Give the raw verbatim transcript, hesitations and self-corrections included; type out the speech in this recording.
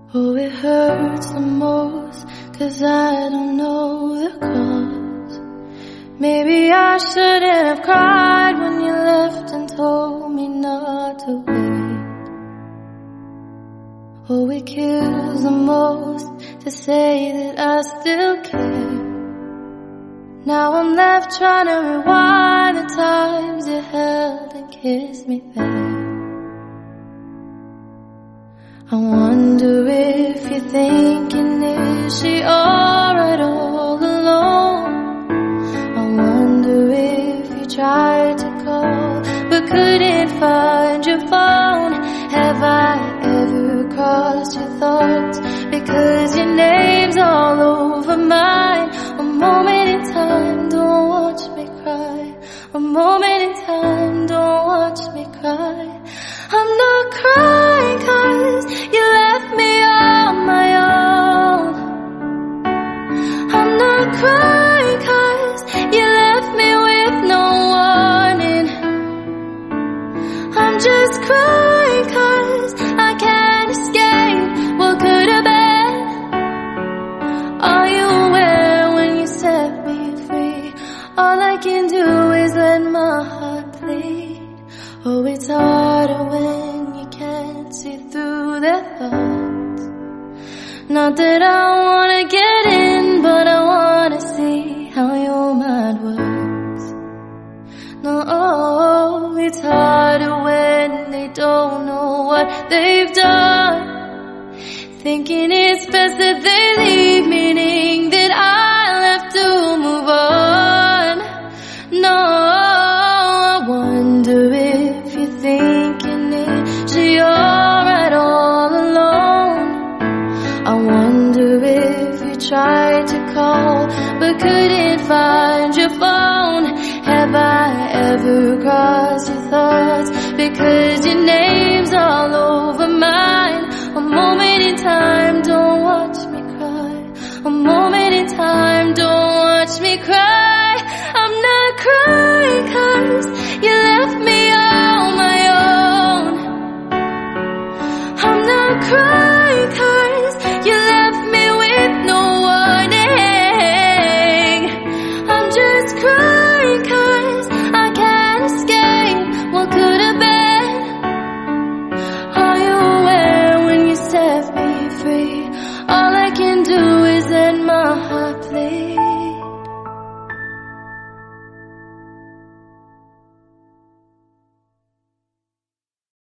Oh, it hurts the most, 'cause I don't know the cause. Maybe I shouldn't have cried when you left and told me not to wait. Oh, it kills the most to say that I still care. Now I'm left trying to rewind the times you held and kissed me there. I wonder if you're thinking, is she alright all alone? I wonder if you tried to call but couldn't find your phone. Have I ever crossed your thoughts because your name's all over mine? A moment in time, don't watch me cry. A moment in time, don't watch me cry. I'm not crying 'cause you left me on my own. I'm not crying 'cause you left me with no warning. I'm just crying 'cause I can't escape what could have been. Are you aware when you set me free? All I can do is let my heart bleed. Oh, it's harder when you can't see through their thoughts. Not that I wanna get in, but I wanna see how your mind works. No, oh, it's harder when they don't know what they've done. Thinking it's best that they leave, meaning that I'll have to move on. No, I wonder if you're thinking, is she alright all alone? I wonder if you tried to call but couldn't find your phone. Have I ever crossed your thoughts because your name's all over mine? A moment in time, don't watch